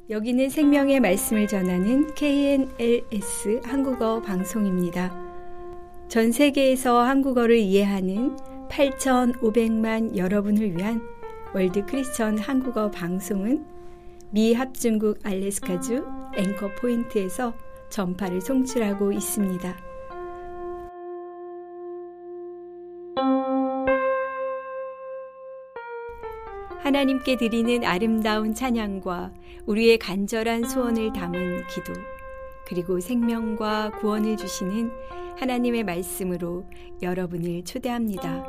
여기는 생명의 말씀을 전하는 KNLS 한국어 방송입니다. 전 세계에서 한국어를 이해하는 8,500만 여러분을 위한 월드 크리스천 한국어 방송은 미 합중국 알래스카주 앵커 포인트에서 전파를 송출하고 있습니다. 하나님께 드리는 아름다운 찬양과 우리의 간절한 소원을 담은 기도, 그리고 생명과 구원을 주시는 하나님의 말씀으로 여러분을 초대합니다.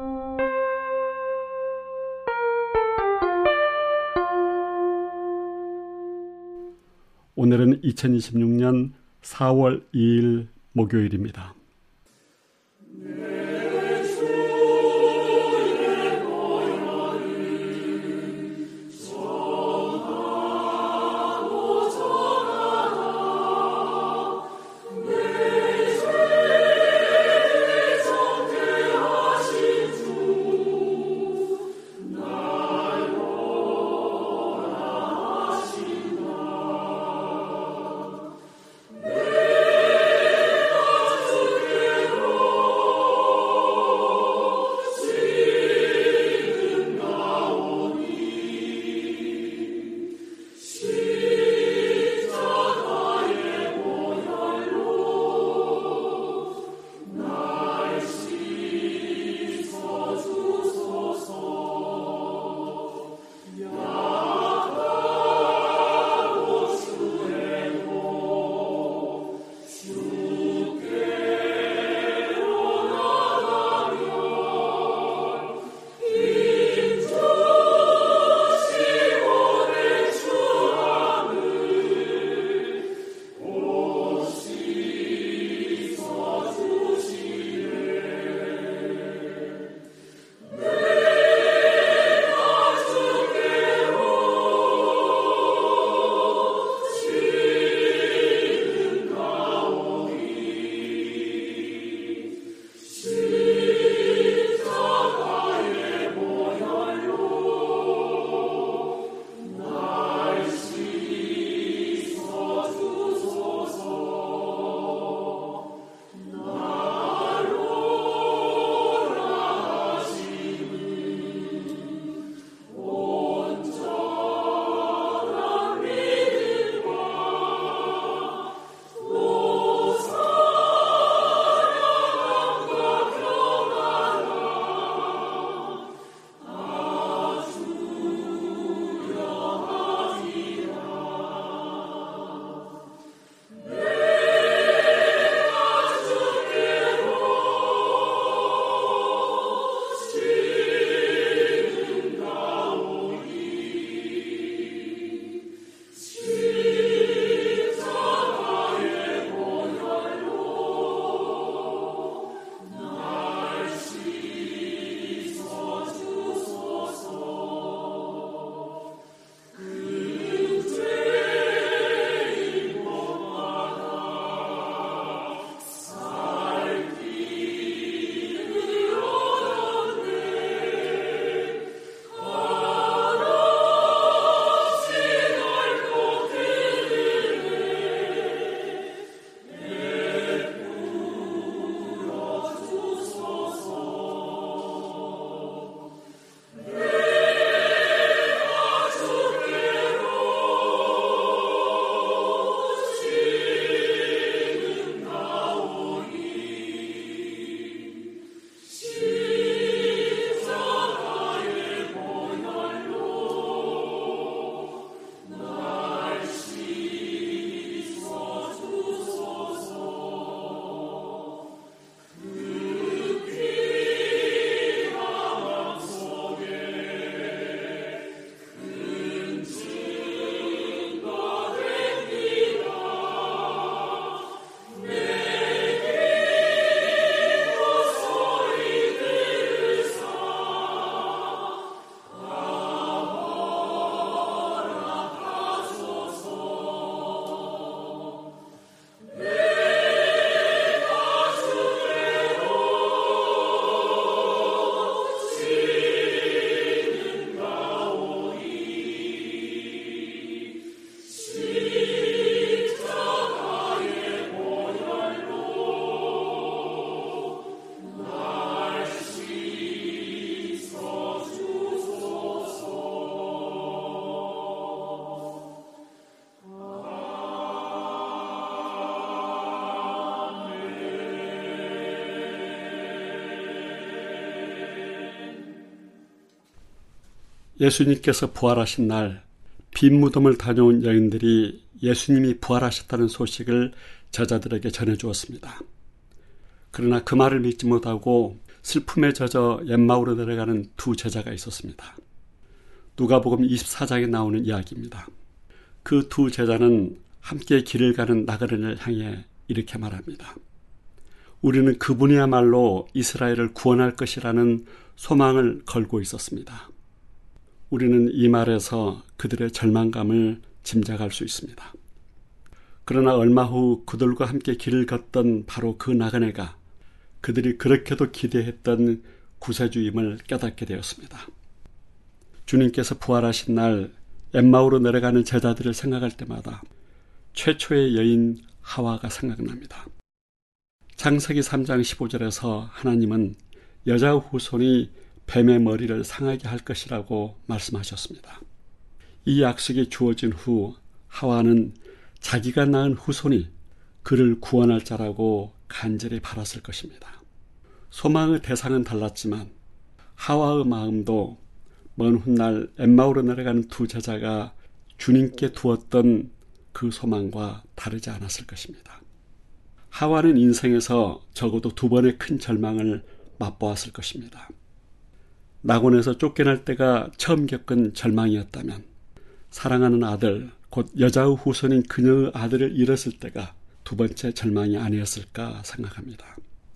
오늘은 2026년 4월 2일 목요일입니다. 예수님께서 부활하신 날 빈 무덤을 다녀온 여인들이 예수님이 부활하셨다는 소식을 제자들에게 전해주었습니다. 그러나 그 말을 믿지 못하고 슬픔에 젖어 엠마오로 내려가는 두 제자가 있었습니다. 누가복음 24장에 나오는 이야기입니다. 그 두 제자는 함께 길을 가는 나그네를 향해 이렇게 말합니다. 우리는 그분이야말로 이스라엘을 구원할 것이라는 소망을 걸고 있었습니다. 우리는 이 말에서 그들의 절망감을 짐작할 수 있습니다. 그러나 얼마 후 그들과 함께 길을 걷던 바로 그 나그네가 그들이 그렇게도 기대했던 구세주임을 깨닫게 되었습니다. 주님께서 부활하신 날 엠마오로 내려가는 제자들을 생각할 때마다 최초의 여인 하와가 생각납니다. 창세기 3장 15절에서 하나님은 여자 후손이 뱀의 머리를 상하게 할 것이라고 말씀하셨습니다. 이 약속이 주어진 후 하와는 자기가 낳은 후손이 그를 구원할 자라고 간절히 바랐을 것입니다. 소망의 대상은 달랐지만 하와의 마음도 먼 훗날 엠마오로 내려가는 두 제자가 주님께 두었던 그 소망과 다르지 않았을 것입니다. 하와는 인생에서 적어도 두 번의 큰 절망을 맛보았을 것입니다. 낙원에서 쫓겨날 때가 처음 겪은 절망이었다면 사랑하는 아들, 곧 여자의 후손인 그녀의 아들을 잃었을 때가 두 번째 절망이 아니었을까 생각합니다.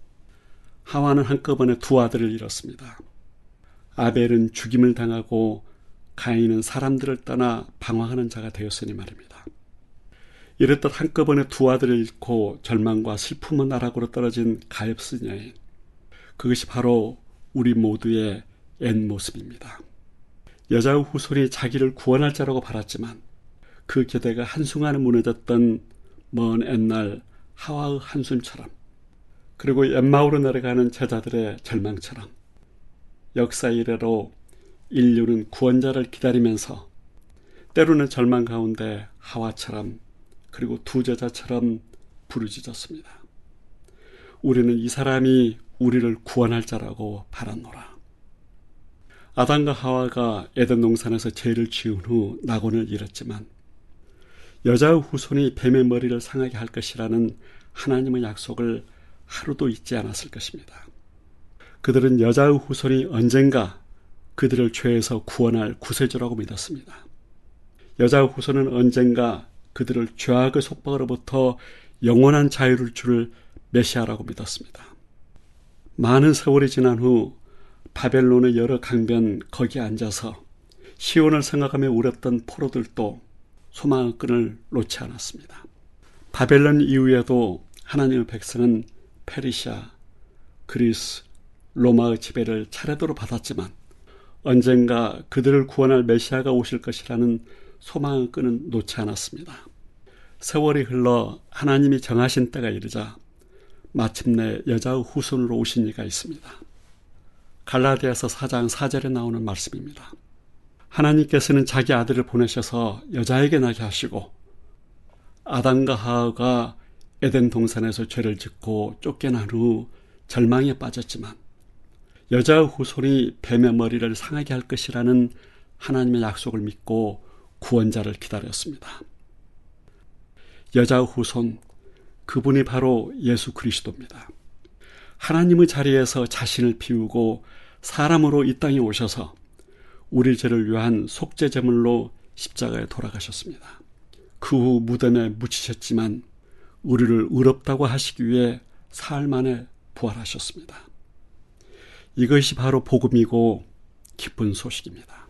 하와는 한꺼번에 두 아들을 잃었습니다. 아벨은 죽임을 당하고 가인은 사람들을 떠나 방황하는 자가 되었으니 말입니다. 이렇듯 한꺼번에 두 아들을 잃고 절망과 슬픔의 나락으로 떨어진 가엾은 여인, 그것이 바로 우리 모두의 옛 모습입니다. 여자의 후손이 자기를 구원할 자라고 바랐지만 그 기대가 한순간에 무너졌던 먼 옛날 하와의 한숨처럼, 그리고 엠마오로 내려가는 제자들의 절망처럼 역사 이래로 인류는 구원자를 기다리면서 때로는 절망 가운데 하와처럼 그리고 두 제자처럼 부르짖었습니다. 우리는 이 사람이 우리를 구원할 자라고 바랐노라. 아담과 하와가 에덴 동산에서 죄를 지은 후 낙원을 잃었지만 여자의 후손이 뱀의 머리를 상하게 할 것이라는 하나님의 약속을 하루도 잊지 않았을 것입니다. 그들은 여자의 후손이 언젠가 그들을 죄에서 구원할 구세주라고 믿었습니다. 여자의 후손은 언젠가 그들을 죄악의 속박으로부터 영원한 자유를 줄 메시아라고 믿었습니다. 많은 세월이 지난 후 바벨론의 여러 강변 거기에 앉아서 시온을 생각하며 울었던 포로들도 소망의 끈을 놓지 않았습니다. 바벨론 이후에도 하나님의 백성은 페르시아, 그리스, 로마의 지배를 차례대로 받았지만 언젠가 그들을 구원할 메시아가 오실 것이라는 소망의 끈은 놓지 않았습니다. 세월이 흘러 하나님이 정하신 때가 이르자 마침내 여자의 후손으로 오신 이가 있습니다. 갈라디아서 4장 4절에 나오는 말씀입니다. 하나님께서는 자기 아들을 보내셔서 여자에게 나게 하시고 아담과 하와가 에덴 동산에서 죄를 짓고 쫓겨난 후 절망에 빠졌지만 여자의 후손이 뱀의 머리를 상하게 할 것이라는 하나님의 약속을 믿고 구원자를 기다렸습니다. 여자의 후손, 그분이 바로 예수 그리스도입니다. 하나님의 자리에서 자신을 비우고 사람으로 이 땅에 오셔서 우리 죄를 위한 속죄제물로 십자가에 돌아가셨습니다. 그 후 무덤에 묻히셨지만 우리를 의롭다고 하시기 위해 사흘 만에 부활하셨습니다. 이것이 바로 복음이고 기쁜 소식입니다.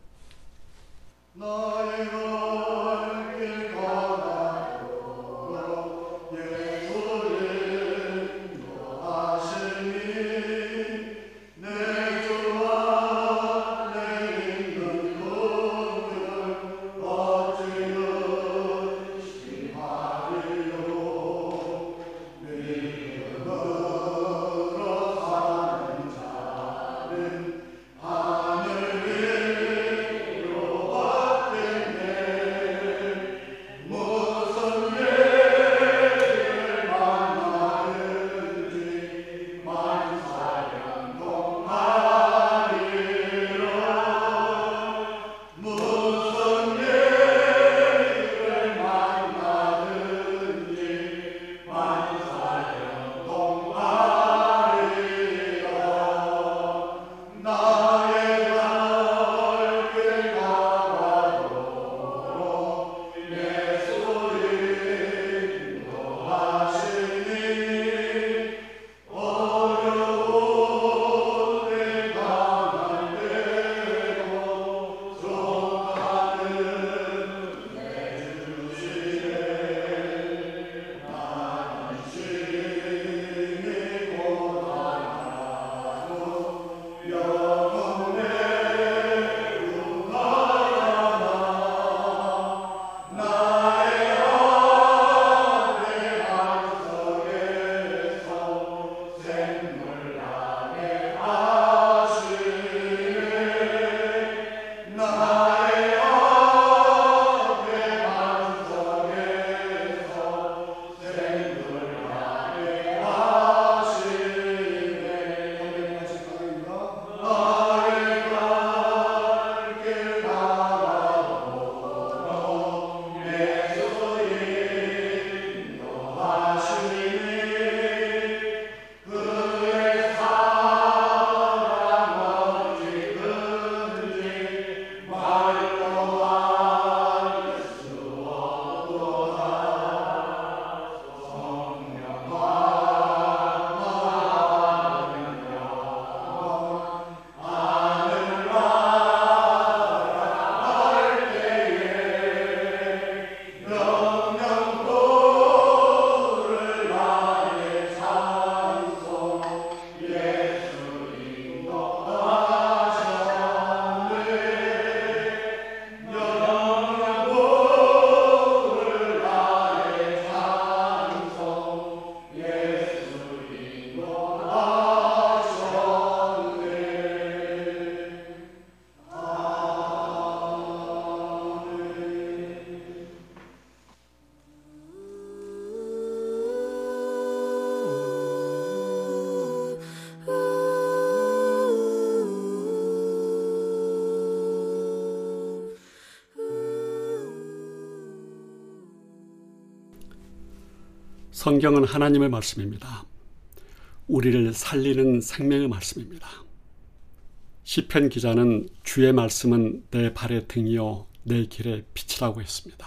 성경은 하나님의 말씀입니다. 우리를 살리는 생명의 말씀입니다. 시편 기자는 주의 말씀은 내 발의 등이요 내 길의 빛이라고 했습니다.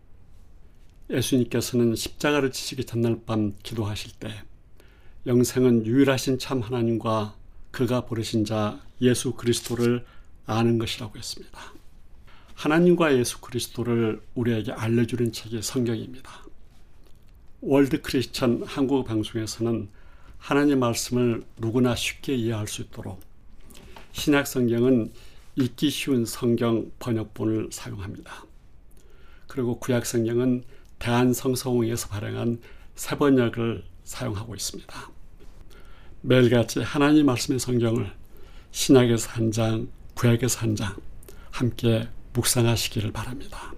예수님께서는 십자가를 지시기 전날 밤 기도하실 때 영생은 유일하신 참 하나님과 그가 부르신 자 예수 그리스도를 아는 것이라고 했습니다. 하나님과 예수 그리스도를 우리에게 알려주는 책이 성경입니다. 월드 크리스천 한국 방송에서는 하나님 말씀을 누구나 쉽게 이해할 수 있도록 신약 성경은 읽기 쉬운 성경 번역본을 사용합니다. 그리고 구약 성경은 대한성서공회에서 발행한 새 번역을 사용하고 있습니다. 매일같이 하나님 말씀의 성경을 신약에서 한 장, 구약에서 한 장 함께 묵상하시기를 바랍니다.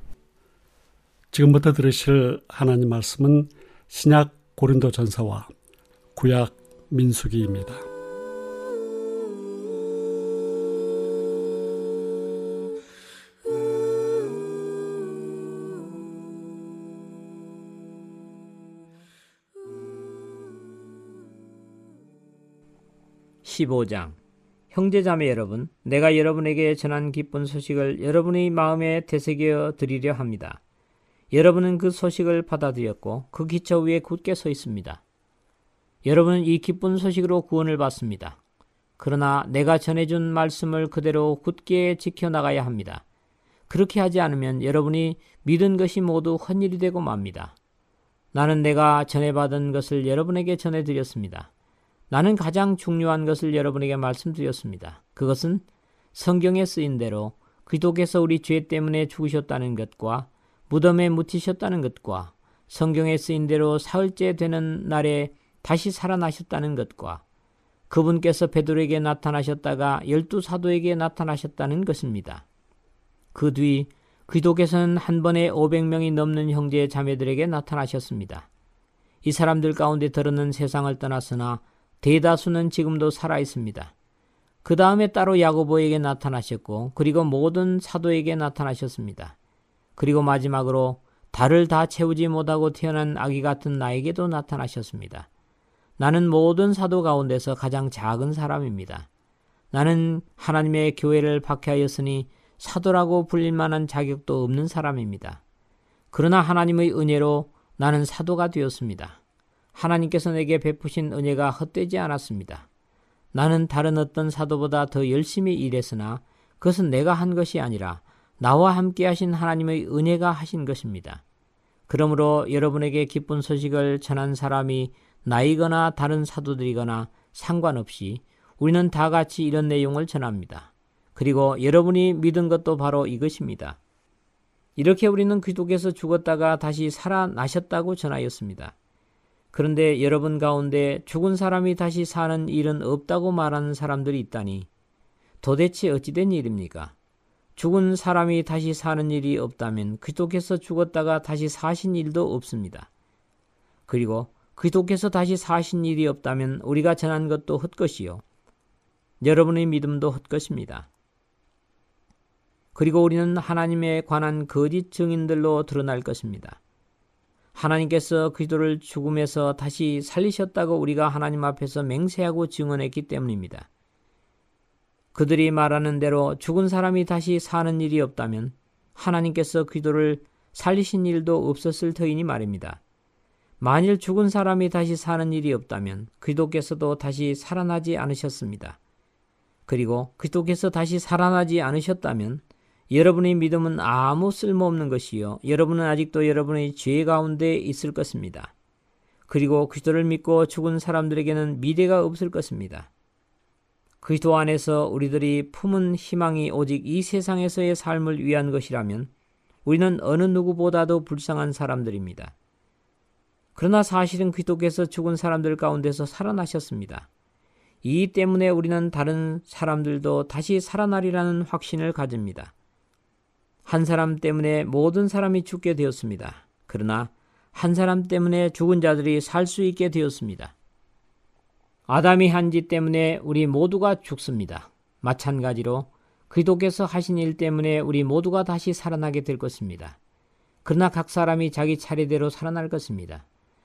지금부터 들으실 하나님 말씀은 신약 고린도전서와 구약 민수기입니다. (15장) 형제자매 여러분, 내가 여러분에게 전한 기쁜 소식을 여러분의 마음에 되새겨 드리려 합니다. 여러분은 그 소식을 받아들였고 그 기초 위에 굳게 서 있습니다. 여러분은 이 기쁜 소식으로 구원을 받습니다. 그러나 내가 전해준 말씀을 그대로 굳게 지켜나가야 합니다. 그렇게 하지 않으면 여러분이 믿은 것이 모두 헛일이 되고 맙니다. 나는 내가 전해받은 것을 여러분에게 전해드렸습니다. 나는 가장 중요한 것을 여러분에게 말씀드렸습니다. 그것은 성경에 쓰인 대로 그리스도께서 우리 죄 때문에 죽으셨다는 것과 무덤에 묻히셨다는 것과 성경에 쓰인 대로 사흘째 되는 날에 다시 살아나셨다는 것과 그분께서 베드로에게 나타나셨다가 12사도에게 나타나셨다는 것입니다. 그 뒤 그리스도께서는 한 번에 500명이 넘는 형제 자매들에게 나타나셨습니다. 이 사람들 가운데 더러는 세상을 떠났으나 대다수는 지금도 살아있습니다. 그 다음에 따로 야고보에게 나타나셨고 그리고 모든 사도에게 나타나셨습니다. 그리고 마지막으로 달을 다 채우지 못하고 태어난 아기 같은 나에게도 나타나셨습니다. 나는 모든 사도 가운데서 가장 작은 사람입니다. 나는 하나님의 교회를 박해하였으니 사도라고 불릴 만한 자격도 없는 사람입니다. 그러나 하나님의 은혜로 나는 사도가 되었습니다. 하나님께서 내게 베푸신 은혜가 헛되지 않았습니다. 나는 다른 어떤 사도보다 더 열심히 일했으나 그것은 내가 한 것이 아니라 나와 함께 하신 하나님의 은혜가 하신 것입니다. 그러므로 여러분에게 기쁜 소식을 전한 사람이 나이거나 다른 사도들이거나 상관없이 우리는 다 같이 이런 내용을 전합니다. 그리고 여러분이 믿은 것도 바로 이것입니다. 이렇게 우리는 그리스도께서 죽었다가 다시 살아나셨다고 전하였습니다. 그런데 여러분 가운데 죽은 사람이 다시 사는 일은 없다고 말하는 사람들이 있다니 도대체 어찌된 일입니까? 죽은 사람이 다시 사는 일이 없다면 그리스도께서 죽었다가 다시 사신 일도 없습니다. 그리고 그리스도께서 다시 사신 일이 없다면 우리가 전한 것도 헛것이요 여러분의 믿음도 헛것입니다. 그리고 우리는 하나님에 관한 거짓 증인들로 드러날 것입니다. 하나님께서 그리스도를 죽음에서 다시 살리셨다고 우리가 하나님 앞에서 맹세하고 증언했기 때문입니다. 그들이 말하는 대로 죽은 사람이 다시 사는 일이 없다면 하나님께서 그리스도를 살리신 일도 없었을 터이니 말입니다. 만일 죽은 사람이 다시 사는 일이 없다면 그리스도께서도 다시 살아나지 않으셨습니다. 그리고 그리스도께서 다시 살아나지 않으셨다면 여러분의 믿음은 아무 쓸모없는 것이요 여러분은 아직도 여러분의 죄 가운데 있을 것입니다. 그리고 그리스도를 믿고 죽은 사람들에게는 미래가 없을 것입니다. 그리스도 안에서 우리들이 품은 희망이 오직 이 세상에서의 삶을 위한 것이라면 우리는 어느 누구보다도 불쌍한 사람들입니다. 그러나 사실은 그리스도께서 죽은 사람들 가운데서 살아나셨습니다. 이 때문에 우리는 다른 사람들도 다시 살아나리라는 확신을 가집니다. 한 사람 때문에 모든 사람이 죽게 되었습니다. 그러나 한 사람 때문에 죽은 자들이 살 수 있게 되었습니다. 아담이 한 짓 때문에 우리 모두가 죽습니다. 마찬가지로 그리스도께서 하신 일 때문에 우리 모두가 다시 살아나게 될 것입니다. 그러나 각 사람이 자기 차례대로 살아날 것입니다.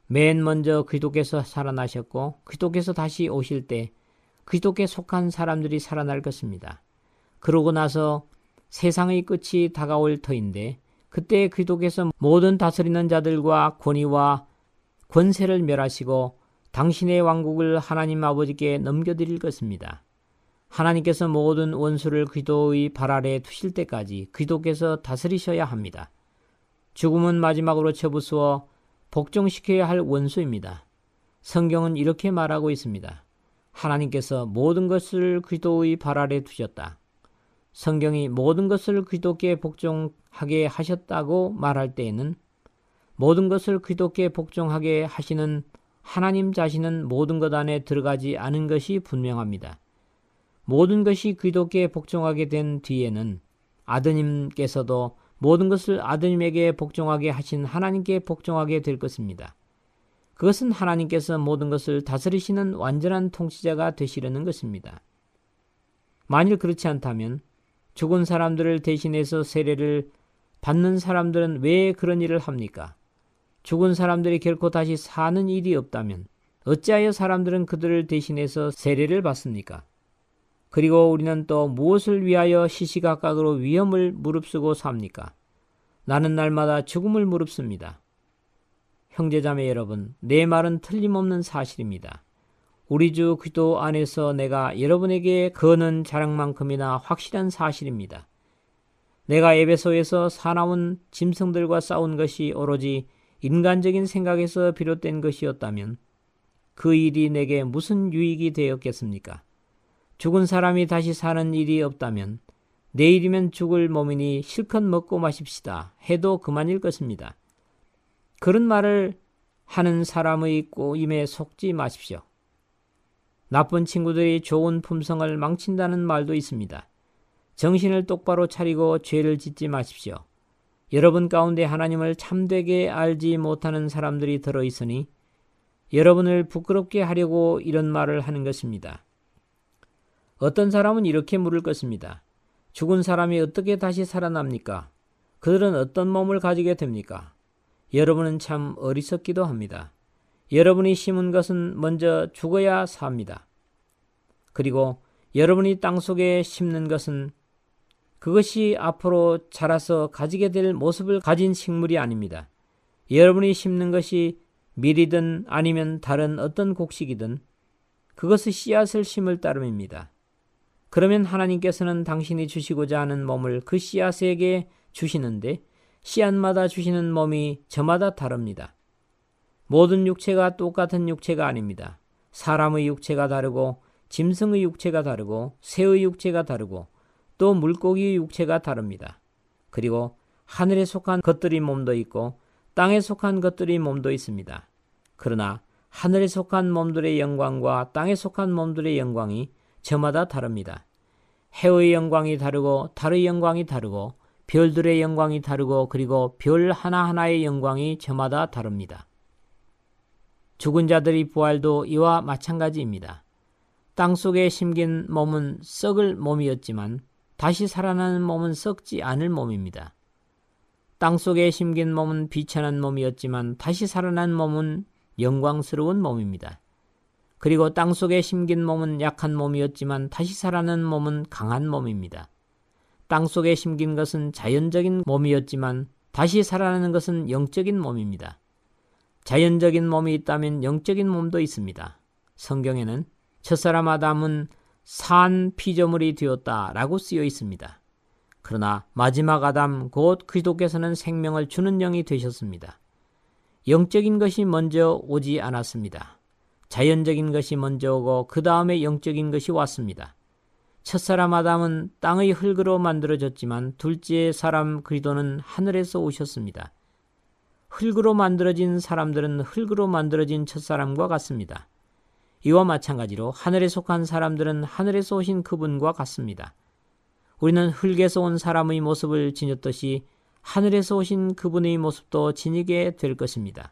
맨 먼저 그리스도께서 살아나셨고 그리스도께서 다시 오실 때 그리스도께 속한 사람들이 살아날 것입니다. 그러고 나서 세상의 끝이 다가올 터인데 그때 그리스도께서 모든 다스리는 자들과 권위와 권세를 멸하시고 당신의 왕국을 하나님 아버지께 넘겨드릴 것입니다. 하나님께서 모든 원수를 그리스도의 발 아래 두실 때까지 그리스도께서 다스리셔야 합니다. 죽음은 마지막으로 쳐부수어 복종시켜야 할 원수입니다. 성경은 이렇게 말하고 있습니다. 하나님께서 모든 것을 그리스도의 발 아래 두셨다. 성경이 모든 것을 그리스도께 복종하게 하셨다고 말할 때에는 모든 것을 그리스도께 복종하게 하시는 하나님 자신은 모든 것 안에 들어가지 않은 것이 분명합니다. 모든 것이 그리스도께 복종하게 된 뒤에는 아드님께서도 모든 것을 아드님에게 복종하게 하신 하나님께 복종하게 될 것입니다. 그것은 하나님께서 모든 것을 다스리시는 완전한 통치자가 되시려는 것입니다. 만일 그렇지 않다면 죽은 사람들을 대신해서 세례를 받는 사람들은 왜 그런 일을 합니까? 죽은 사람들이 결코 다시 사는 일이 없다면 어찌하여 사람들은 그들을 대신해서 세례를 받습니까? 그리고 우리는 또 무엇을 위하여 시시각각으로 위험을 무릅쓰고 삽니까? 나는 날마다 죽음을 무릅씁니다. 형제자매 여러분, 내 말은 틀림없는 사실입니다. 우리 주 그리스도 안에서 내가 여러분에게 거는 자랑만큼이나 확실한 사실입니다. 내가 에베소에서 사나운 짐승들과 싸운 것이 오로지 인간적인 생각에서 비롯된 것이었다면 그 일이 내게 무슨 유익이 되었겠습니까? 죽은 사람이 다시 사는 일이 없다면 내일이면 죽을 몸이니 실컷 먹고 마십시다 해도 그만일 것입니다. 그런 말을 하는 사람의 꼬임에 속지 마십시오. 나쁜 친구들이 좋은 품성을 망친다는 말도 있습니다. 정신을 똑바로 차리고 죄를 짓지 마십시오. 여러분 가운데 하나님을 참되게 알지 못하는 사람들이 들어있으니 여러분을 부끄럽게 하려고 이런 말을 하는 것입니다. 어떤 사람은 이렇게 물을 것입니다. 죽은 사람이 어떻게 다시 살아납니까? 그들은 어떤 몸을 가지게 됩니까? 여러분은 참 어리석기도 합니다. 여러분이 심은 것은 먼저 죽어야 삽니다. 그리고 여러분이 땅속에 심는 것은 그것이 앞으로 자라서 가지게 될 모습을 가진 식물이 아닙니다. 여러분이 심는 것이 밀이든 아니면 다른 어떤 곡식이든 그것의 씨앗을 심을 따름입니다. 그러면 하나님께서는 당신이 주시고자 하는 몸을 그 씨앗에게 주시는데 씨앗마다 주시는 몸이 저마다 다릅니다. 모든 육체가 똑같은 육체가 아닙니다. 사람의 육체가 다르고 짐승의 육체가 다르고 새의 육체가 다르고 또 물고기의 육체가 다릅니다. 그리고 하늘에 속한 것들이 몸도 있고 땅에 속한 것들이 몸도 있습니다. 그러나 하늘에 속한 몸들의 영광과 땅에 속한 몸들의 영광이 저마다 다릅니다. 해의 영광이 다르고 달의 영광이 다르고 별들의 영광이 다르고 그리고 별 하나하나의 영광이 저마다 다릅니다. 죽은 자들의 부활도 이와 마찬가지입니다. 땅속에 심긴 몸은 썩을 몸이었지만 다시 살아나는 몸은 썩지 않을 몸입니다. 땅속에 심긴 몸은 비천한 몸이었지만 다시 살아난 몸은 영광스러운 몸입니다. 그리고 땅속에 심긴 몸은 약한 몸이었지만 다시 살아난 몸은 강한 몸입니다. 땅속에 심긴 것은 자연적인 몸이었지만 다시 살아나는 것은 영적인 몸입니다. 자연적인 몸이 있다면 영적인 몸도 있습니다. 성경에는 첫사람 아담은 산 피조물이 되었다라고 쓰여 있습니다. 그러나 마지막 아담 곧 그리스도께서는 생명을 주는 영이 되셨습니다. 영적인 것이 먼저 오지 않았습니다. 자연적인 것이 먼저 오고 그 다음에 영적인 것이 왔습니다. 첫사람 아담은 땅의 흙으로 만들어졌지만 둘째 사람 그리스도는 하늘에서 오셨습니다. 흙으로 만들어진 사람들은 흙으로 만들어진 첫사람과 같습니다. 이와 마찬가지로 하늘에 속한 사람들은 하늘에서 오신 그분과 같습니다. 우리는 흙에서 온 사람의 모습을 지녔듯이 하늘에서 오신 그분의 모습도 지니게 될 것입니다.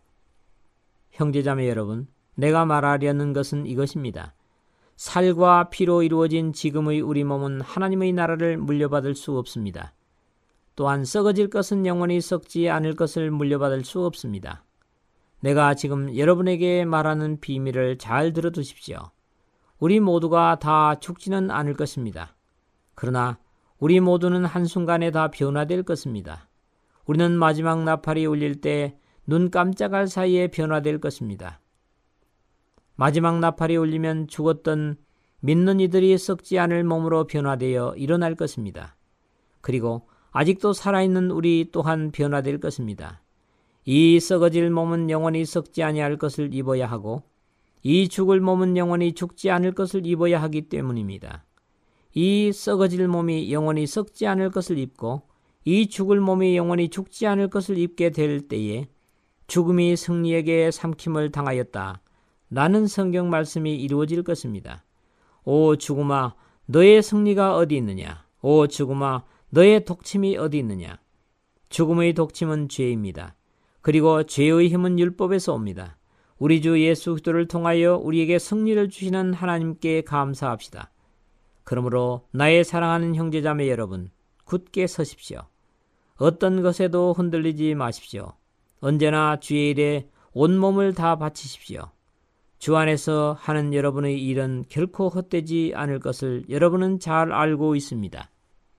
형제자매 여러분, 내가 말하려는 것은 이것입니다. 살과 피로 이루어진 지금의 우리 몸은 하나님의 나라를 물려받을 수 없습니다. 또한 썩어질 것은 영원히 썩지 않을 것을 물려받을 수 없습니다. 내가 지금 여러분에게 말하는 비밀을 잘 들어두십시오. 우리 모두가 다 죽지는 않을 것입니다. 그러나 우리 모두는 한순간에 다 변화될 것입니다. 우리는 마지막 나팔이 울릴 때 눈 깜짝할 사이에 변화될 것입니다. 마지막 나팔이 울리면 죽었던 믿는 이들이 썩지 않을 몸으로 변화되어 일어날 것입니다. 그리고 아직도 살아있는 우리 또한 변화될 것입니다. 이 썩어질 몸은 영원히 썩지 아니할 것을 입어야 하고 이 죽을 몸은 영원히 죽지 않을 것을 입어야 하기 때문입니다. 이 썩어질 몸이 영원히 썩지 않을 것을 입고 이 죽을 몸이 영원히 죽지 않을 것을 입게 될 때에 죽음이 승리에게 삼킴을 당하였다. 라는 성경 말씀이 이루어질 것입니다. 오 죽음아, 너의 승리가 어디 있느냐? 오 죽음아, 너의 독침이 어디 있느냐? 죽음의 독침은 죄입니다. 그리고 죄의 힘은 율법에서 옵니다. 우리 주 예수 그리스도를 통하여 우리에게 승리를 주시는 하나님께 감사합시다. 그러므로 나의 사랑하는 형제자매 여러분, 굳게 서십시오. 어떤 것에도 흔들리지 마십시오. 언제나 주의 일에 온몸을 다 바치십시오. 주 안에서 하는 여러분의 일은 결코 헛되지 않을 것을 여러분은 잘 알고 있습니다.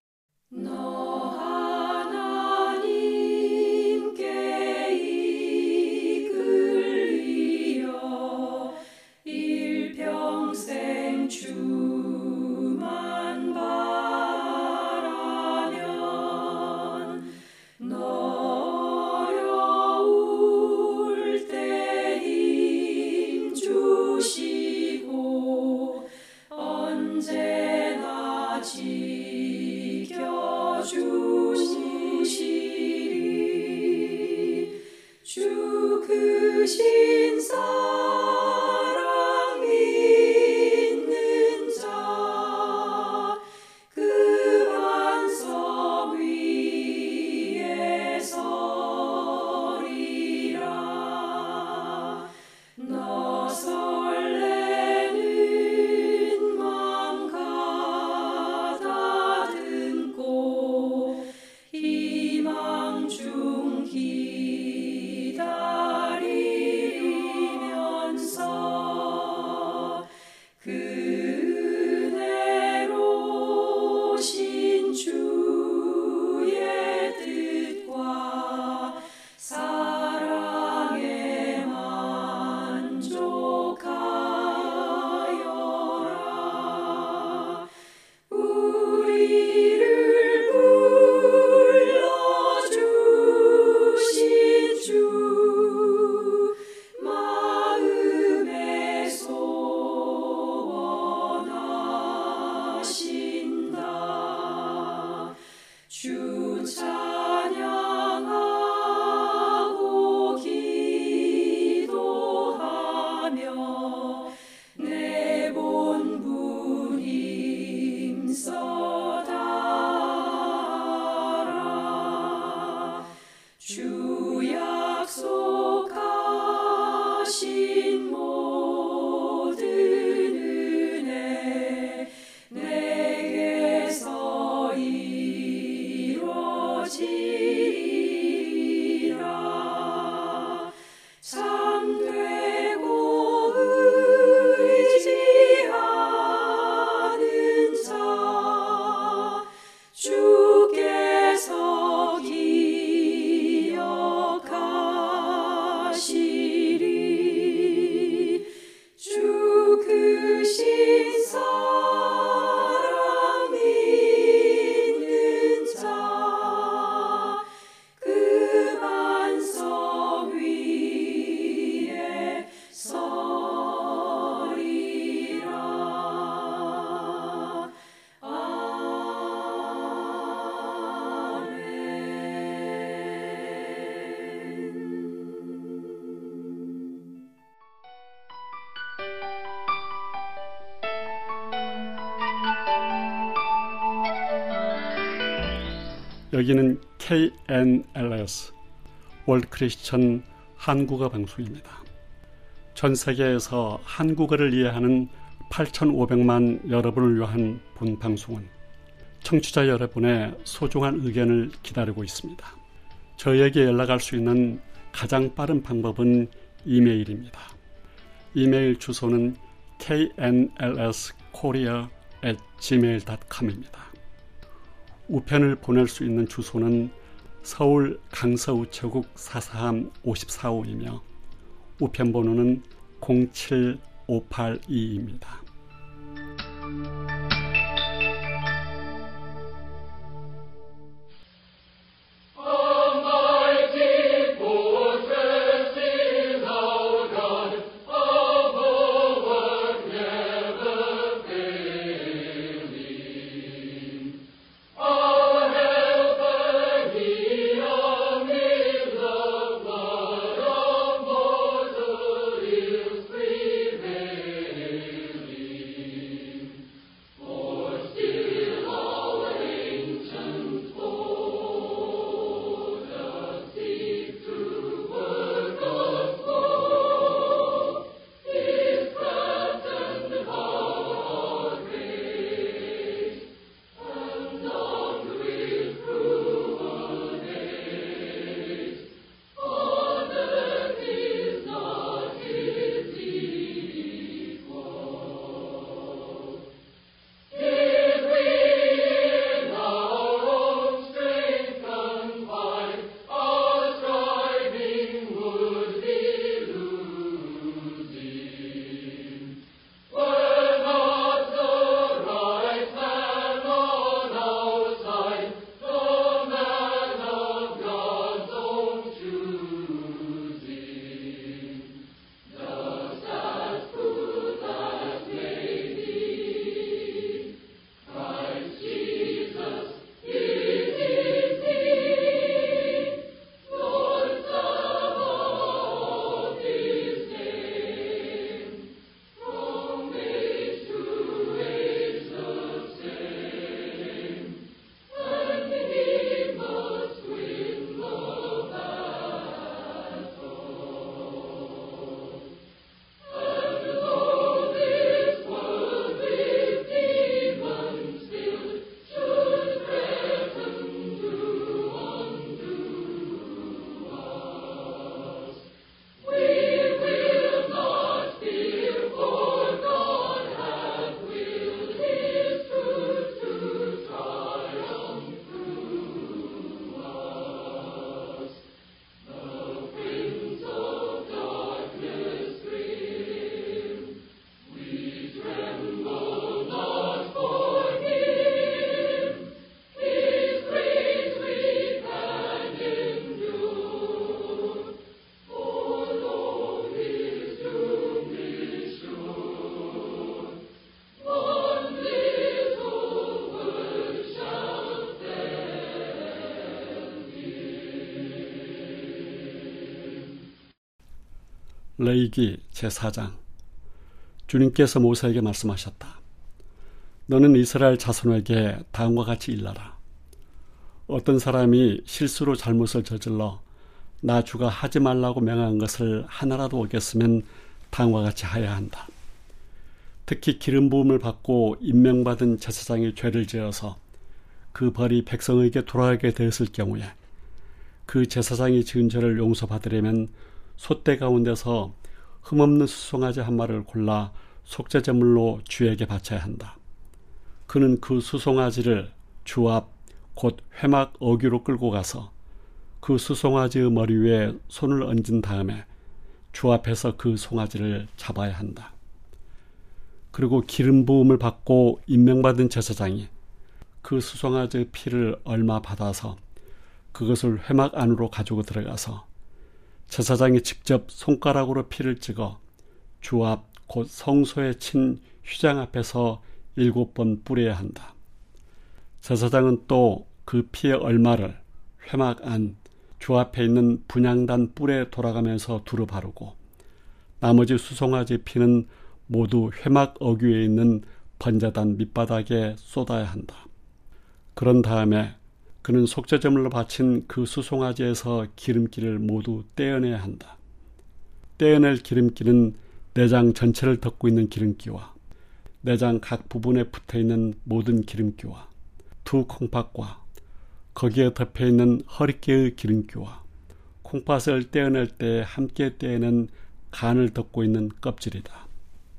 여기는 KNLS 월드 크리스천 한국어 방송입니다. 전 세계에서 한국어를 이해하는 8,500만 여러분을 위한 본 방송은 청취자 여러분의 소중한 의견을 기다리고 있습니다. 저희에게 연락할 수 있는 가장 빠른 방법은 이메일입니다. 이메일 주소는 knlskorea@gmail.com입니다. 우편을 보낼 수 있는 주소는 서울 강서우체국 443 54호이며 우편번호는 07582입니다. 레위기 제4장. 주님께서 모세에게 말씀하셨다. 너는 이스라엘 자손에게 다음과 같이 일러라. 어떤 사람이 실수로 잘못을 저질러 나 주가 하지 말라고 명한 것을 하나라도 어겼으면 다음과 같이 하여야 한다. 특히 기름 부음을 받고 임명받은 제사장이 죄를 지어서 그 벌이 백성에게 돌아가게 되었을 경우에 그 제사장이 지은 죄를 용서받으려면 솥대 가운데서 흠없는 수송아지 한 마리를 골라 속죄제물로 주에게 바쳐야 한다. 그는 그 수송아지를 주 앞 곧 회막 어귀로 끌고 가서 그 수송아지의 머리 위에 손을 얹은 다음에 주 앞에서 그 송아지를 잡아야 한다. 그리고 기름 부음을 받고 임명받은 제사장이 그 수송아지의 피를 얼마 받아서 그것을 회막 안으로 가지고 들어가서 제사장이 직접 손가락으로 피를 찍어 주 앞 곧 성소에 친 휘장 앞에서 7번 뿌려야 한다. 제사장은 또 그 피의 얼마를 회막 안 주 앞에 있는 분향단 뿔에 돌아가면서 두루 바르고 나머지 수송아지 피는 모두 회막 어귀에 있는 번제단 밑바닥에 쏟아야 한다. 그런 다음에 그는 속죄제물로 바친 그 수송아지에서 기름기를 모두 떼어내야 한다. 떼어낼 기름기는 내장 전체를 덮고 있는 기름기와 내장 각 부분에 붙어있는 모든 기름기와 두 콩팥과 거기에 덮여있는 허리깨의 기름기와 콩팥을 떼어낼 때 함께 떼어낸 간을 덮고 있는 껍질이다.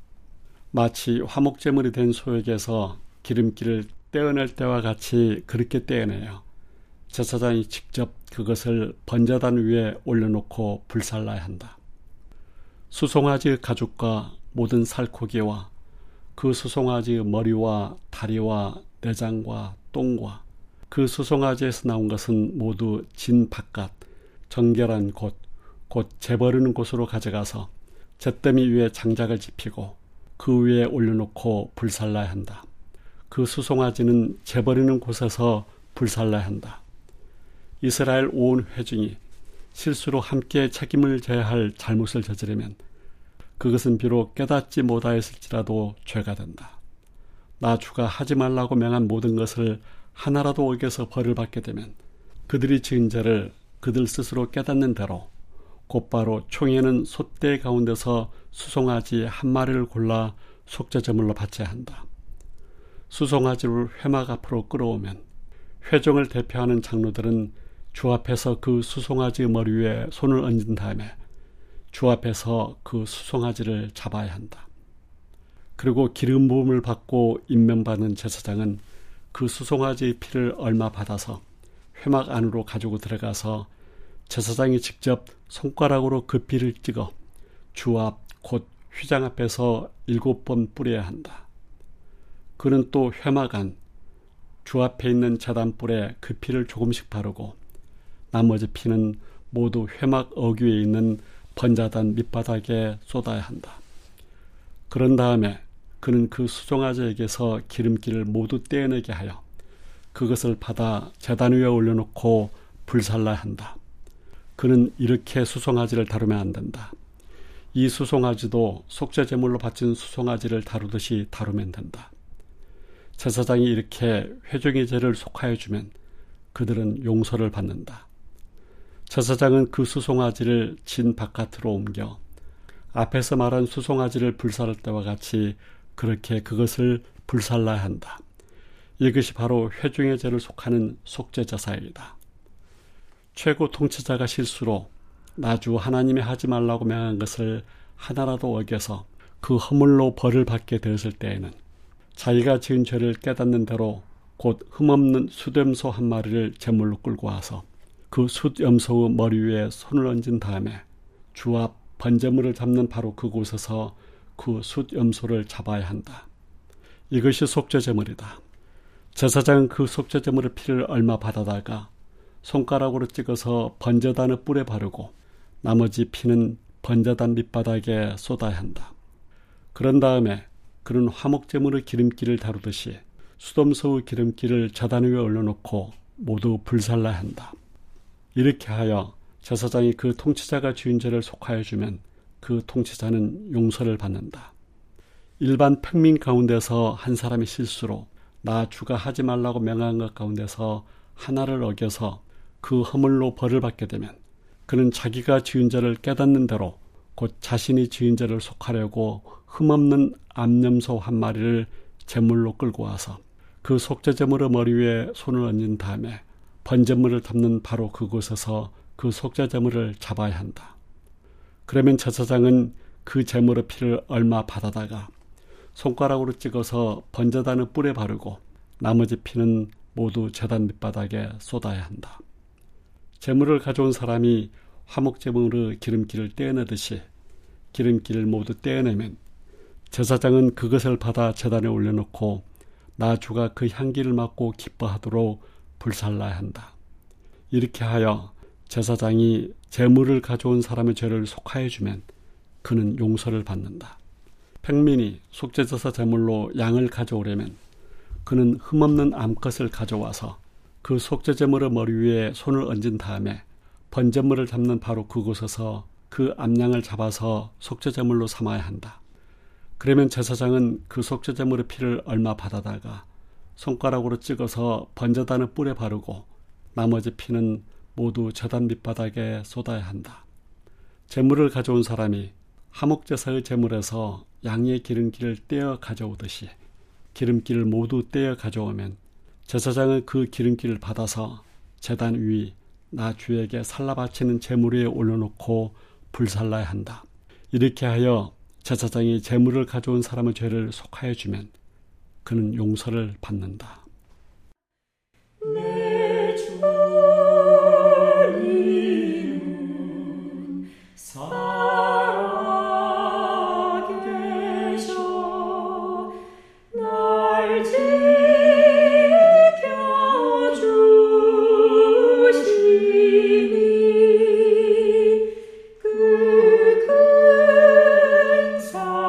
마치 화목제물이 된 소에게서 기름기를 떼어낼 때와 같이 그렇게 떼어내요. 제사장이 직접 그것을 번제단 위에 올려놓고 불살라야 한다. 수송아지의 가죽과 모든 살코기와 그 수송아지의 머리와 다리와 내장과 똥과 그 수송아지에서 나온 것은 모두 진 바깥 정결한 곳, 곧 재버리는 곳으로 가져가서 잿더미 위에 장작을 지피고 그 위에 올려놓고 불살라야 한다. 그 수송아지는 재버리는 곳에서 불살라야 한다. 이스라엘 온 회중이 실수로 함께 책임을 져야 할 잘못을 저지르면 그것은 비록 깨닫지 못하였을지라도 죄가 된다. 나 주가 하지 말라고 명한 모든 것을 하나라도 어겨서 벌을 받게 되면 그들이 지은 죄를 그들 스스로 깨닫는 대로 곧바로 총회는 솥대 가운데서 수송아지 한 마리를 골라 속죄제물로 바쳐야 한다. 수송아지를 회막 앞으로 끌어오면 회중을 대표하는 장로들은 주 앞에서 그 수송아지의 머리 위에 손을 얹은 다음에 주 앞에서 그 수송아지를 잡아야 한다. 그리고 기름 부음을 받고 임명받는 제사장은 그 수송아지의 피를 얼마 받아서 회막 안으로 가지고 들어가서 제사장이 직접 손가락으로 그 피를 찍어 주 앞 곧 휘장 앞에서 7번 뿌려야 한다. 그는 또 회막 안 주 앞에 있는 제단불에 그 피를 조금씩 바르고 나머지 피는 모두 회막 어귀에 있는 번제단 밑바닥에 쏟아야 한다. 그런 다음에 그는 그 수송아지에게서 기름기를 모두 떼어내게 하여 그것을 받아 제단 위에 올려놓고 불살라야 한다. 그는 이렇게 수송아지를 다루면 안 된다. 이 수송아지도 속죄제물로 바친 수송아지를 다루듯이 다루면 된다. 제사장이 이렇게 회중의 죄를 속하여 주면 그들은 용서를 받는다. 제사장은 그 수송아지를 진 바깥으로 옮겨 앞에서 말한 수송아지를 불살할 때와 같이 그렇게 그것을 불살라야 한다. 이것이 바로 회중의 죄를 속하는 속죄제사이다. 최고 통치자가 실수로 나주 하나님이 하지 말라고 명한 것을 하나라도 어겨서 그 허물로 벌을 받게 되었을 때에는 자기가 지은 죄를 깨닫는 대로 곧 흠없는 숫염소 한 마리를 제물로 끌고 와서 그 숫염소의 머리 위에 손을 얹은 다음에 주 앞 번제물을 잡는 바로 그곳에서 그 숫염소를 잡아야 한다. 이것이 속죄제물이다. 제사장은 그 속죄제물의 피를 얼마 받아다가 손가락으로 찍어서 번제단의 뿔에 바르고 나머지 피는 번제단 밑바닥에 쏟아야 한다. 그런 다음에 그는 화목제물의 기름기를 다루듯이 수돔소의 기름기를 제단 위에 올려놓고 모두 불살라야 한다. 이렇게 하여 제사장이 그 통치자가 지은 죄를 속하여 주면 그 통치자는 용서를 받는다. 일반 평민 가운데서 한 사람이 실수로 나 주가 하지 말라고 명한 것 가운데서 하나를 어겨서 그 허물로 벌을 받게 되면 그는 자기가 지은 죄를 깨닫는 대로 곧 자신이 지은 죄를 속하려고 흠없는 암염소 한 마리를 제물로 끌고 와서 그 속죄제물의 머리 위에 손을 얹은 다음에 번제물을 담는 바로 그곳에서 그 속죄제물을 잡아야 한다. 그러면 제사장은 그 제물의 피를 얼마 받아다가 손가락으로 찍어서 번제단의 뿔에 바르고 나머지 피는 모두 제단 밑바닥에 쏟아야 한다. 제물을 가져온 사람이 화목제물의 기름기를 떼어내듯이 기름기를 모두 떼어내면 제사장은 그것을 받아 제단에 올려놓고 나 주가 그 향기를 맡고 기뻐하도록 불살라야 한다. 이렇게 하여 제사장이 제물을 가져온 사람의 죄를 속하여 주면 그는 용서를 받는다. 평민이 속죄제사 제물로 양을 가져오려면 그는 흠없는 암컷을 가져와서 그 속죄제물의 머리 위에 손을 얹은 다음에 번제물을 잡는 바로 그곳에서 그 암양을 잡아서 속죄제물로 삼아야 한다. 그러면 제사장은 그 속죄제물의 피를 얼마 받아다가 손가락으로 찍어서 번제단의 뿔에 바르고 나머지 피는 모두 제단 밑바닥에 쏟아야 한다. 제물을 가져온 사람이 화목제사의 제물에서 양의 기름기를 떼어 가져오듯이 기름기를 모두 떼어 가져오면 제사장은 그 기름기를 받아서 제단 위 나 주에게 살라 바치는 제물 위에 올려놓고 불살라야 한다. 이렇게 하여 제사장이 제물을 가져온 사람의 죄를 속하여 주면 그는 용서를 받는다. 내 주님은 살아계셔 날 지켜주시니 그 큰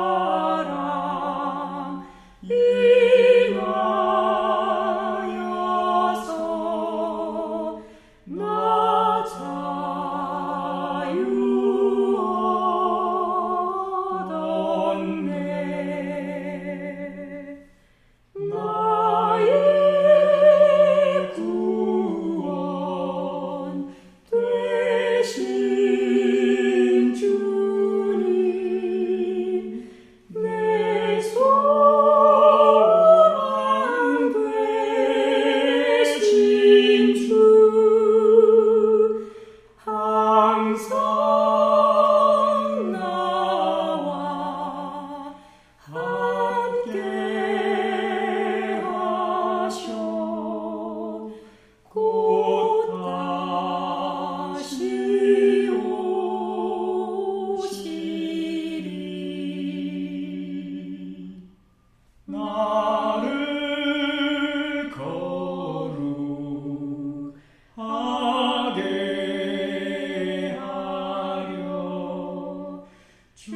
사랑 인하여서 나 자유 얻었네. 나의 구원 되신 주님 내 소망 되신 주 항상 나와 함께 하셔 곧 다시 오시리. 나를 거룩하게 하려 주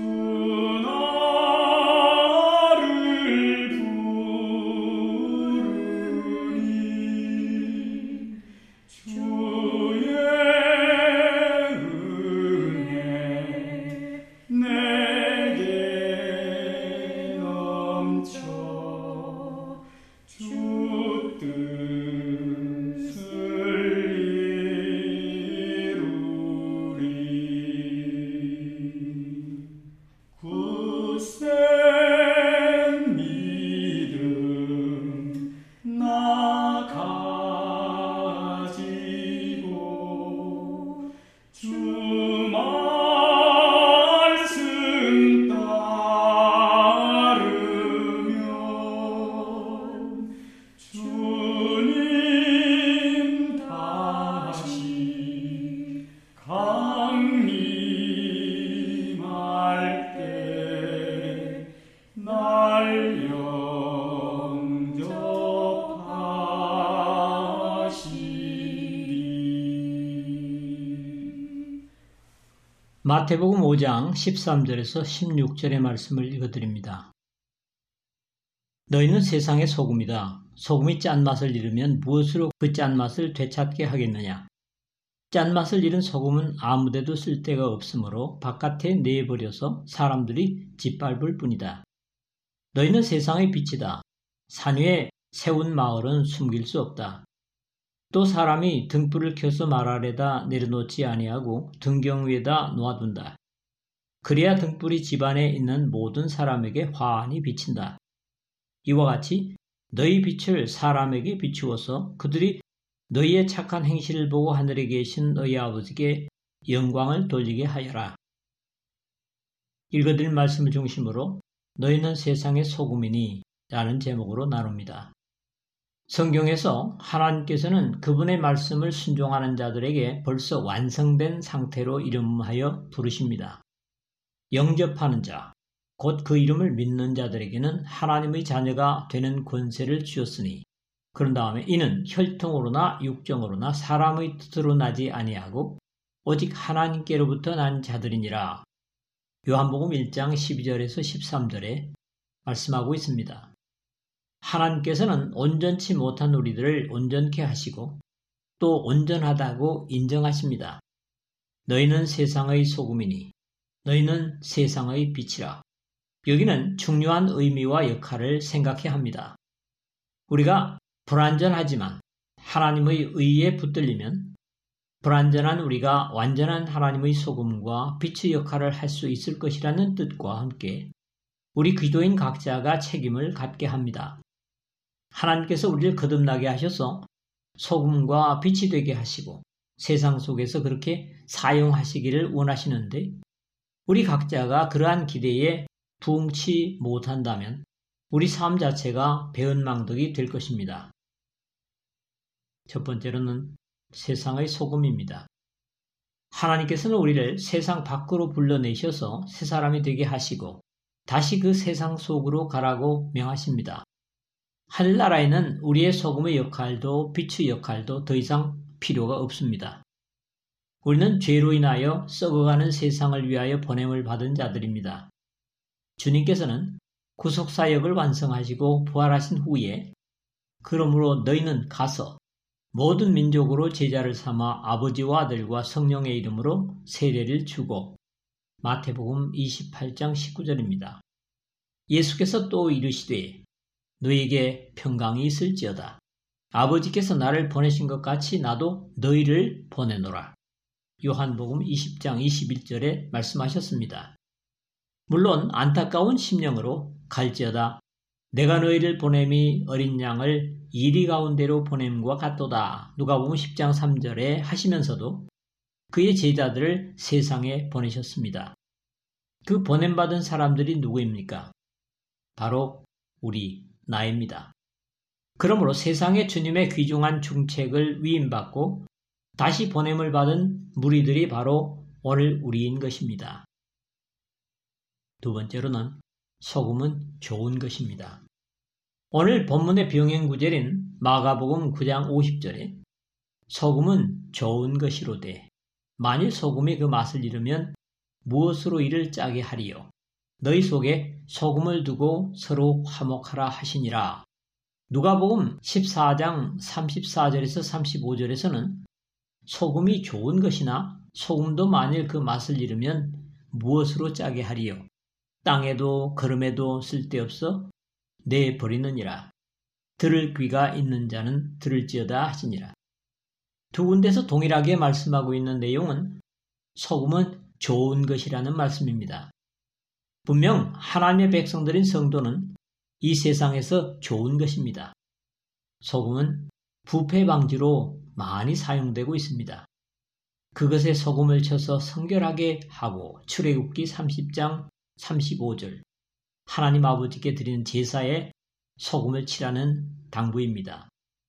나를 부르니 주의 은혜 내게 넘쳐 주 뜻을 이루리. 굳센 믿음 나 가지고 주 말씀 따르면 주님 다시 강림할 때 날 영접하시리. 마태복음 5장 13절에서 16절의 말씀을 읽어드립니다. 너희는 세상의 소금이다. 소금이 짠맛을 잃으면 무엇으로 그 짠맛을 되찾게 하겠느냐? 짠맛을 잃은 소금은 아무데도 쓸데가 없으므로 바깥에 내버려서 사람들이 짓밟을 뿐이다. 너희는 세상의 빛이다. 산 위에 세운 마을은 숨길 수 없다. 또 사람이 등불을 켜서 말 아래다 내려놓지 아니하고 등경 위에다 놓아둔다. 그래야 등불이 집안에 있는 모든 사람에게 환히 비친다. 이와 같이 너희 빛을 사람에게 비추어서 그들이 너희의 착한 행실을 보고 하늘에 계신 너희 아버지께 영광을 돌리게 하여라. 읽어드린 말씀을 중심으로 너희는 세상의 소금이니 라는 제목으로 나눕니다. 성경에서 하나님께서는 그분의 말씀을 순종하는 자들에게 벌써 완성된 상태로 이름하여 부르십니다. 영접하는 자, 곧 그 이름을 믿는 자들에게는 하나님의 자녀가 되는 권세를 주었으니 그런 다음에 이는 혈통으로나 육정으로나 사람의 뜻으로 나지 아니하고 오직 하나님께로부터 난 자들이니라. 요한복음 1장 12절에서 13절에 말씀하고 있습니다. 하나님께서는 온전치 못한 우리들을 온전케 하시고 또 온전하다고 인정하십니다. 너희는 세상의 소금이니 너희는 세상의 빛이라. 여기는 중요한 의미와 역할을 생각해야 합니다. 우리가 불완전하지만 하나님의 의에 붙들리면 불완전한 우리가 완전한 하나님의 소금과 빛의 역할을 할 수 있을 것이라는 뜻과 함께 우리 기도인 각자가 책임을 갖게 합니다. 하나님께서 우리를 거듭나게 하셔서 소금과 빛이 되게 하시고 세상 속에서 그렇게 사용하시기를 원하시는데 우리 각자가 그러한 기대에 부응치 못한다면 우리 삶 자체가 배은망덕이 될 것입니다. 첫 번째로는 세상의 소금입니다. 하나님께서는 우리를 세상 밖으로 불러내셔서 새 사람이 되게 하시고 다시 그 세상 속으로 가라고 명하십니다. 하늘나라에는 우리의 소금의 역할도 빛의 역할도 더 이상 필요가 없습니다. 우리는 죄로 인하여 썩어가는 세상을 위하여 보냄을 받은 자들입니다. 주님께서는 구속사역을 완성하시고 부활하신 후에 그러므로 너희는 가서 모든 민족으로 제자를 삼아 아버지와 아들과 성령의 이름으로 세례를 주고 마태복음 28장 19절입니다. 예수께서 또 이르시되 너희에게 평강이 있을지어다. 아버지께서 나를 보내신 것 같이 나도 너희를 보내노라. 요한복음 20장 21절에 말씀하셨습니다. 물론 안타까운 심령으로 갈지어다 내가 너희를 보냄이 어린 양을 이리 가운데로 보냄과 같도다. 누가복음 10장 3절에 하시면서도 그의 제자들을 세상에 보내셨습니다. 그 보냄받은 사람들이 누구입니까? 바로 우리 나입니다. 그러므로 세상에 주님의 귀중한 중책을 위임받고 다시 보냄을 받은 무리들이 바로 오늘 우리인 것입니다. 두 번째로는 소금은 좋은 것입니다. 오늘 본문의 병행 구절인 마가복음 9장 50절에 소금은 좋은 것이로되 만일 소금이 그 맛을 잃으면 무엇으로 이를 짜게 하리요? 너희 속에 소금을 두고 서로 화목하라 하시니라. 누가복음 14장 34절에서 35절에서는 소금이 좋은 것이나 소금도 만일 그 맛을 잃으면 무엇으로 짜게 하리요? 땅에도 거름에도 쓸데없어 내버리느니라. 들을 귀가 있는 자는 들을지어다 하시니라. 두 군데서 동일하게 말씀하고 있는 내용은 소금은 좋은 것이라는 말씀입니다. 분명 하나님의 백성들인 성도는 이 세상에서 좋은 것입니다. 소금은 부패 방지로 많이 사용되고 있습니다. 그것에 소금을 쳐서 성결하게 하고 출애굽기 30장 35절 하나님 아버지께 드리는 제사에 소금을 칠하는 당부입니다.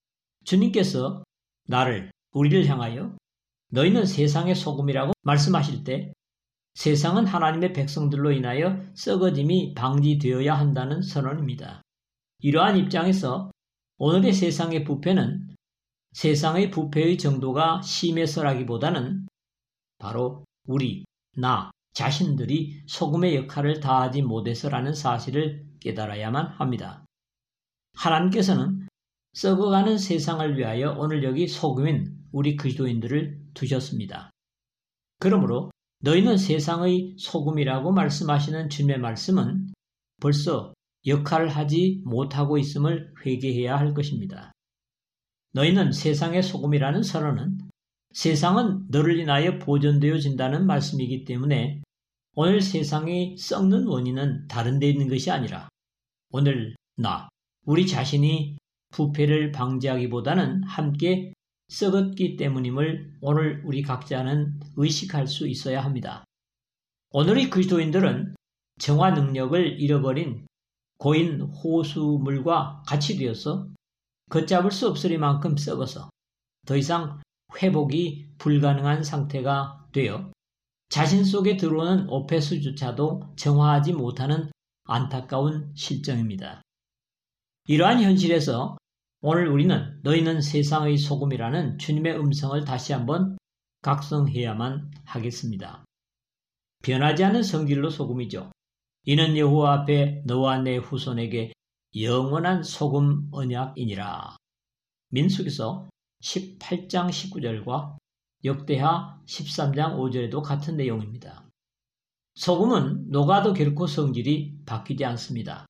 주님께서 우리를 향하여 너희는 세상의 소금이라고 말씀하실 때 세상은 하나님의 백성들로 인하여 썩어짐이 방지되어야 한다는 선언입니다. 이러한 입장에서 오늘의 세상의 부패는 세상의 부패의 정도가 심해서라기보다는 바로 나 자신들이 소금의 역할을 다하지 못해서라는 사실을 깨달아야만 합니다. 하나님께서는 썩어가는 세상을 위하여 오늘 여기 소금인 우리 그리스도인들을 두셨습니다. 그러므로 너희는 세상의 소금이라고 말씀하시는 주님의 말씀은 벌써 역할을 하지 못하고 있음을 회개해야 할 것입니다. 너희는 세상의 소금이라는 선언은 세상은 너를 인하여 보존되어진다는 말씀이기 때문에 오늘 세상이 썩는 원인은 다른 데 있는 것이 아니라 오늘 우리 자신이 부패를 방지하기보다는 함께 썩었기 때문임을 오늘 우리 각자는 의식할 수 있어야 합니다. 오늘의 그리스도인들은 정화 능력을 잃어버린 고인 호수물과 같이 되어서 걷잡을 수 없으리만큼 썩어서 더 이상 회복이 불가능한 상태가 되어 자신 속에 들어오는 오폐수조차도 정화하지 못하는 안타까운 실정입니다. 이러한 현실에서 오늘 우리는 너희는 세상의 소금이라는 주님의 음성을 다시 한번 각성해야만 하겠습니다. 변하지 않은 성질로 소금이죠. 이는 여호와 앞에 너와 내 후손에게 영원한 소금 언약이니라. 민수기서 18장 19절과 역대하 13장 5절에도 같은 내용입니다. 소금은 녹아도 결코 성질이 바뀌지 않습니다.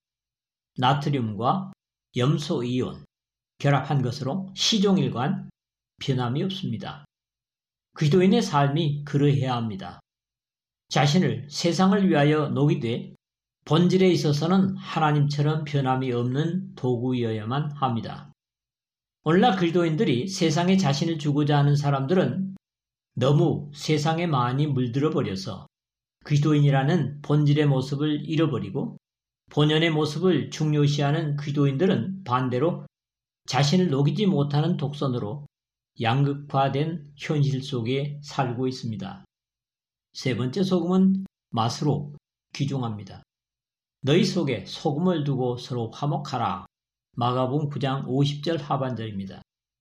나트륨과 염소이온 결합한 것으로 시종일관 변함이 없습니다. 그리스도인의 삶이 그러해야 합니다. 자신을 세상을 위하여 녹이되 본질에 있어서는 하나님처럼 변함이 없는 도구여야만 합니다. 오늘날 그리스도인들이 세상에 자신을 주고자 하는 사람들은 너무 세상에 많이 물들어 버려서 그리스도인이라는 본질의 모습을 잃어버리고 본연의 모습을 중요시하는 그리스도인들은 반대로 자신을 녹이지 못하는 독선으로 양극화된 현실 속에 살고 있습니다. 세 번째 소금은 맛으로 귀중합니다. 너희 속에 소금을 두고 서로 화목하라. 마가복음 9장 50절 하반절입니다.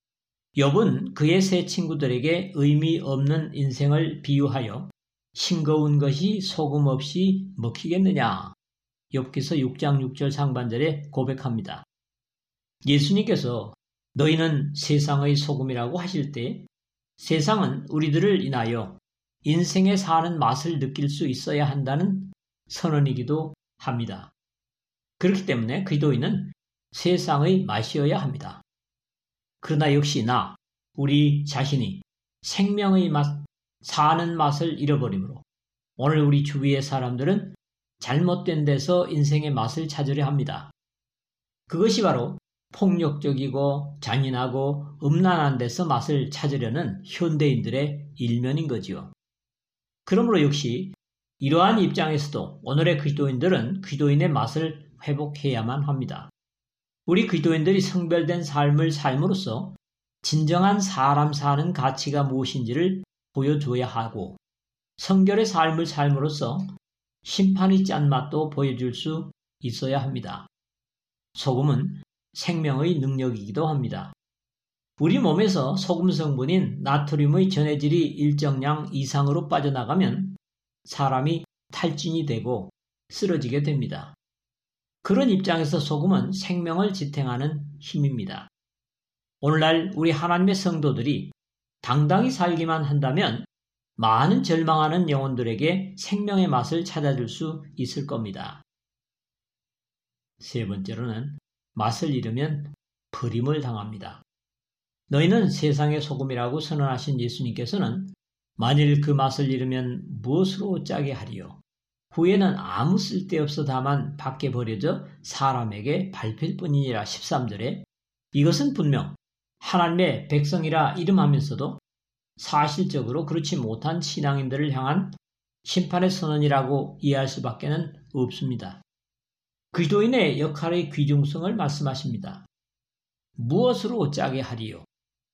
욥은 그의 세 친구들에게 의미 없는 인생을 비유하여 싱거운 것이 소금 없이 먹히겠느냐. 욥기서 6장 6절 상반절에 고백합니다. 예수님께서 너희는 세상의 소금이라고 하실 때 세상은 우리들을 인하여 인생에 사는 맛을 느낄 수 있어야 한다는 선언이기도 합니다. 그렇기 때문에 그리스도인은 세상의 맛이어야 합니다. 그러나 역시나 우리 자신이 생명의 맛, 사는 맛을 잃어버리므로 오늘 우리 주위의 사람들은 잘못된 데서 인생의 맛을 찾으려 합니다. 그것이 바로 폭력적이고 잔인하고 음란한 데서 맛을 찾으려는 현대인들의 일면인 거지요. 그러므로 역시 이러한 입장에서도 오늘의 그리스도인들은 그리스도인의 맛을 회복해야만 합니다. 우리 그리스도인들이 성별된 삶을 삶으로써 진정한 사람 사는 가치가 무엇인지를 보여줘야 하고 성결의 삶을 삶으로써 심판의 짠맛도 보여줄 수 있어야 합니다. 소금은 생명의 능력이기도 합니다. 우리 몸에서 소금 성분인 나트륨의 전해질이 일정량 이상으로 빠져나가면 사람이 탈진이 되고 쓰러지게 됩니다. 그런 입장에서 소금은 생명을 지탱하는 힘입니다. 오늘날 우리 하나님의 성도들이 당당히 살기만 한다면 많은 절망하는 영혼들에게 생명의 맛을 찾아줄 수 있을 겁니다. 세 번째로는 맛을 잃으면 버림을 당합니다. 너희는 세상의 소금이라고 선언하신 예수님께서는 만일 그 맛을 잃으면 무엇으로 짜게 하리요? 후에는 아무 쓸데없어 다만 밖에 버려져 사람에게 밟힐 뿐이니라 13절에 이것은 분명 하나님의 백성이라 이름하면서도 사실적으로 그렇지 못한 신앙인들을 향한 심판의 선언이라고 이해할 수밖에는 없습니다. 그리스도인의 역할의 귀중성을 말씀하십니다. 무엇으로 짜게 하리요?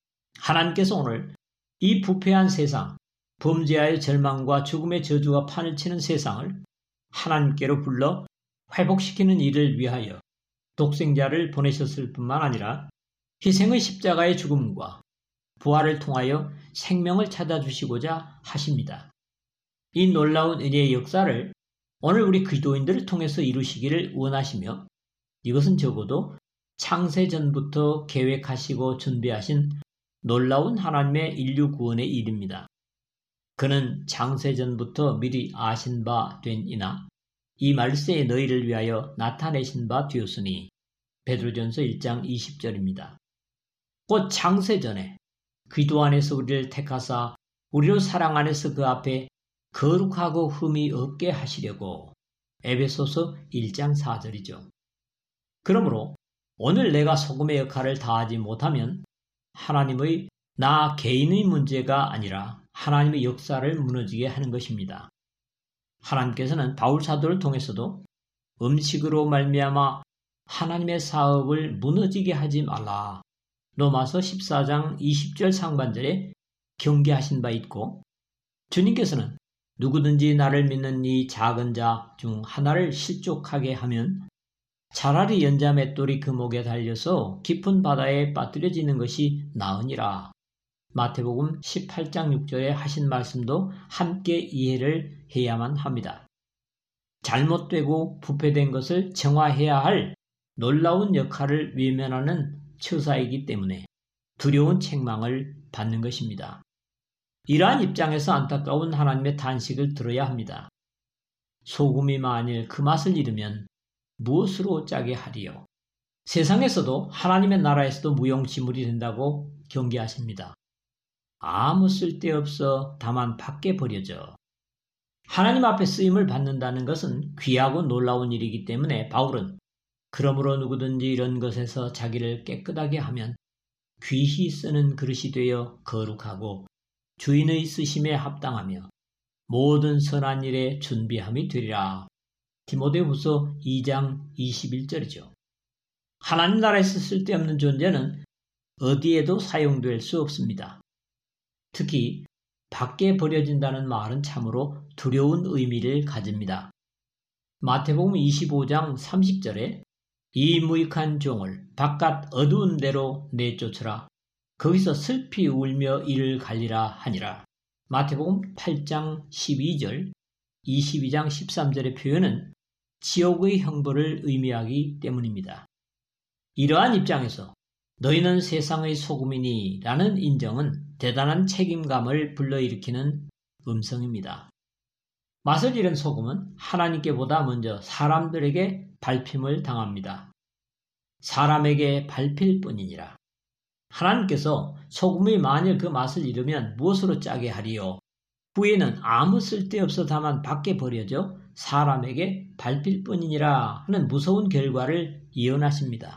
하나님께서 오늘 이 부패한 세상, 범죄하여 절망과 죽음의 저주가 판을 치는 세상을 하나님께로 불러 회복시키는 일을 위하여 독생자를 보내셨을 뿐만 아니라 희생의 십자가의 죽음과 부활을 통하여 생명을 찾아주시고자 하십니다. 이 놀라운 은혜의 역사를 오늘 우리 그리스도인들을 통해서 이루시기를 원하시며 이것은 적어도 창세전부터 계획하시고 준비하신 놀라운 하나님의 인류 구원의 일입니다. 그는 창세전부터 미리 아신 바 된 이나 이 말세에 너희를 위하여 나타내신 바 되었으니 베드로전서 1장 20절입니다. 곧 창세전에 그리스도 안에서 우리를 택하사 우리로 사랑 안에서 그 앞에 거룩하고 흠이 없게 하시려고 에베소서 1장 4절이죠. 그러므로 오늘 내가 소금의 역할을 다하지 못하면 하나님의 나 개인의 문제가 아니라 하나님의 역사를 무너지게 하는 것입니다. 하나님께서는 바울 사도를 통해서도 음식으로 말미암아 하나님의 사업을 무너지게 하지 말라. 로마서 14장 20절 상반절에 경계하신 바 있고 주님께서는 누구든지 나를 믿는 이 작은 자 중 하나를 실족하게 하면 차라리 연자 맷돌이 그 목에 달려서 깊은 바다에 빠뜨려지는 것이 나으니라. 마태복음 18장 6절에 하신 말씀도 함께 이해를 해야만 합니다. 잘못되고 부패된 것을 정화해야 할 놀라운 역할을 외면하는 처사이기 때문에 두려운 책망을 받는 것입니다. 이러한 입장에서 안타까운 하나님의 탄식을 들어야 합니다. 소금이 만일 그 맛을 잃으면 무엇으로 짜게 하리요? 세상에서도 하나님의 나라에서도 무용지물이 된다고 경계하십니다. 아무 쓸데없어 다만 밖에 버려져. 하나님 앞에 쓰임을 받는다는 것은 귀하고 놀라운 일이기 때문에 바울은 그러므로 누구든지 이런 것에서 자기를 깨끗하게 하면 귀히 쓰는 그릇이 되어 거룩하고 주인의 쓰심에 합당하며 모든 선한 일에 준비함이 되리라. 디모데후서 2장 21절이죠. 하나님 나라에서 쓸데없는 존재는 어디에도 사용될 수 없습니다. 특히 밖에 버려진다는 말은 참으로 두려운 의미를 가집니다. 마태복음 25장 30절에 이 무익한 종을 바깥 어두운 데로 내쫓으라. 거기서 슬피 울며 이를 갈리라 하니라. 마태복음 8장 12절, 22장 13절의 표현은 지옥의 형벌을 의미하기 때문입니다. 이러한 입장에서 너희는 세상의 소금이니 라는 인정은 대단한 책임감을 불러일으키는 음성입니다. 맛을 잃은 소금은 하나님께보다 먼저 사람들에게 밟힘을 당합니다. 사람에게 밟힐 뿐이니라. 하나님께서 소금이 만일 그 맛을 잃으면 무엇으로 짜게 하리요? 후에는 아무 쓸데없어 다만 밖에 버려져 사람에게 밟힐 뿐이니라 하는 무서운 결과를 예언하십니다.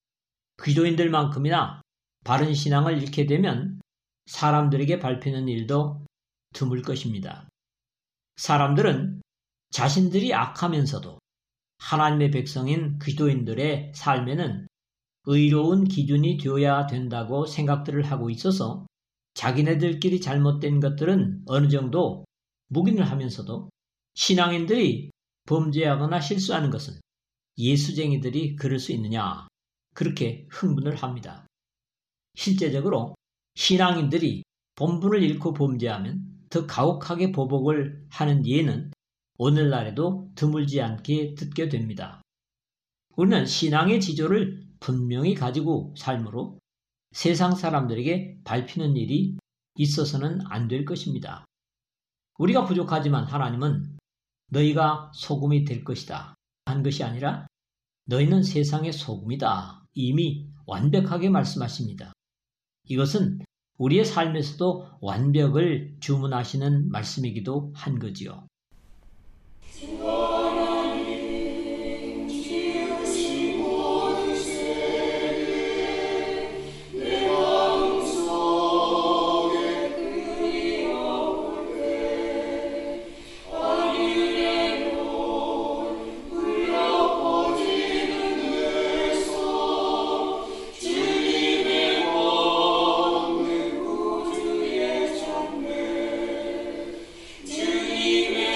기도인들만큼이나 바른 신앙을 잃게 되면 사람들에게 밟히는 일도 드물 것입니다. 사람들은 자신들이 악하면서도 하나님의 백성인 기도인들의 삶에는 의로운 기준이 되어야 된다고 생각들을 하고 있어서 자기네들끼리 잘못된 것들은 어느 정도 묵인을 하면서도 신앙인들이 범죄하거나 실수하는 것은 예수쟁이들이 그럴 수 있느냐, 그렇게 흥분을 합니다. 실제적으로 신앙인들이 본분을 잃고 범죄하면 더 가혹하게 보복을 하는 예는 오늘날에도 드물지 않게 듣게 됩니다. 우리는 신앙의 지조를 분명히 가지고 삶으로 세상 사람들에게 밟히는 일이 있어서는 안 될 것입니다. 우리가 부족하지만 하나님은 너희가 소금이 될 것이다 한 것이 아니라 너희는 세상의 소금이다 이미 완벽하게 말씀하십니다. 이것은 우리의 삶에서도 완벽을 주문하시는 말씀이기도 한 거지요. 주님의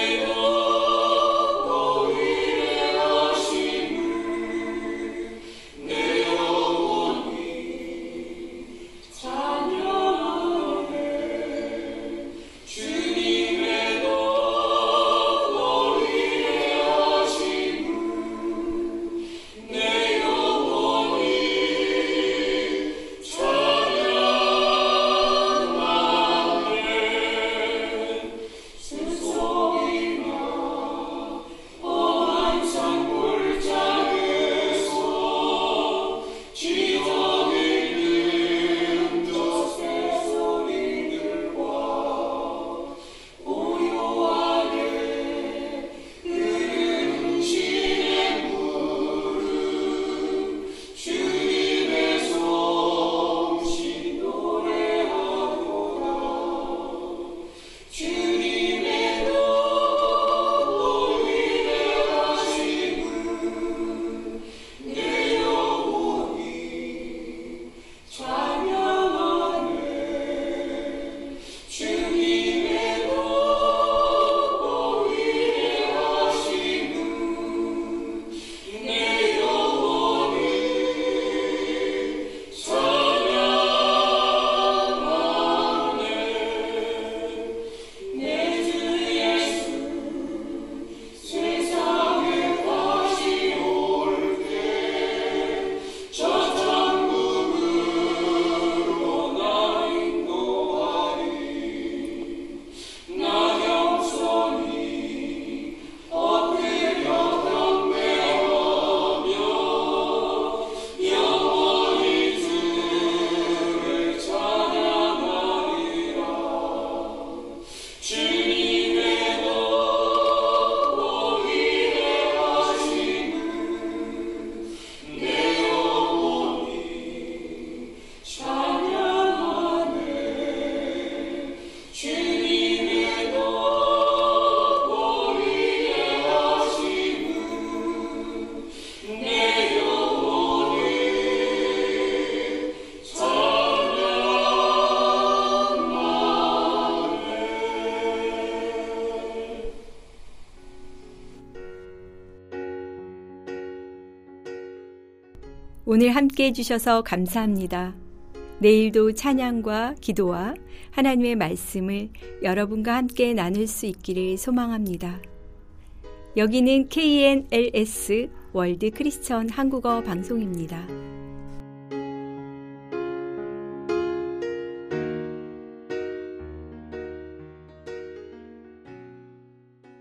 오늘 함께 해주셔서 감사합니다. 내일도 찬양과 기도와 하나님의 말씀을 여러분과 함께 나눌 수 있기를 소망합니다. 여기는 KNLS 월드 크리스천 한국어 방송입니다.